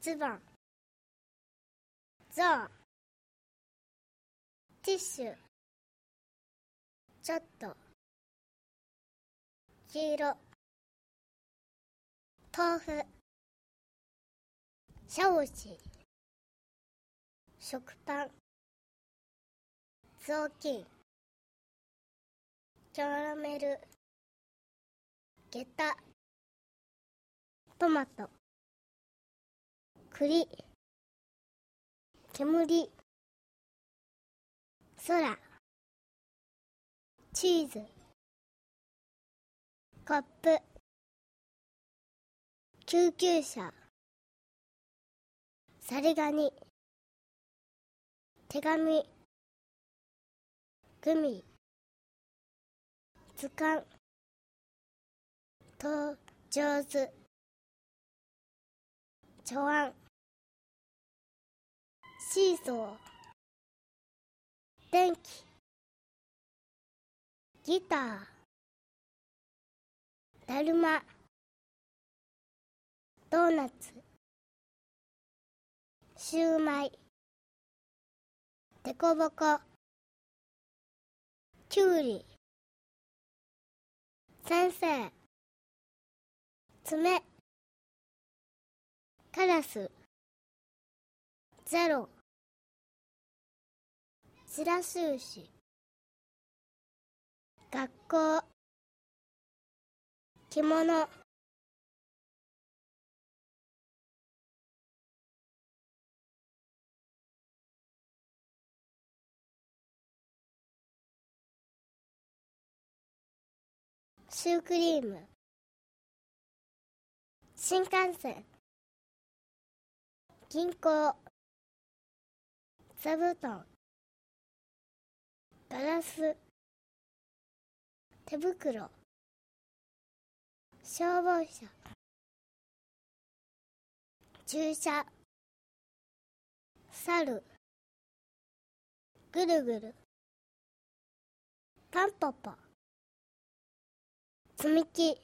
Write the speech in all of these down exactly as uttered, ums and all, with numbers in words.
つばん、ゾウ、ティッシュ、ちょっと、黄色、豆腐、しゃおし、食パン、雑巾、キャラメル、下駄、トマト、栗、煙、空、チーズ、コップ、救急車、ザリガニ、手紙、グミ、図鑑、と上手、茶碗、シーソー、電気、ギター、だるま、ドーナツ、シューマイ、デコボコ、キュウリ、先生、爪、カラス、ゼロ、ちらし寿司、学校、着物、シュークリーム、新幹線、銀行、座布団、ガラス、手袋、消防車、注射、猿、ぐるぐる、タンポポ、積み木、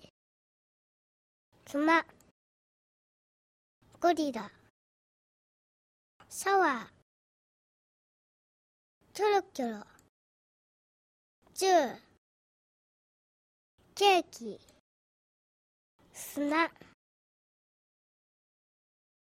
熊、ゴリラ、シャワー、キョロキョロ、銃、ケーキ、砂、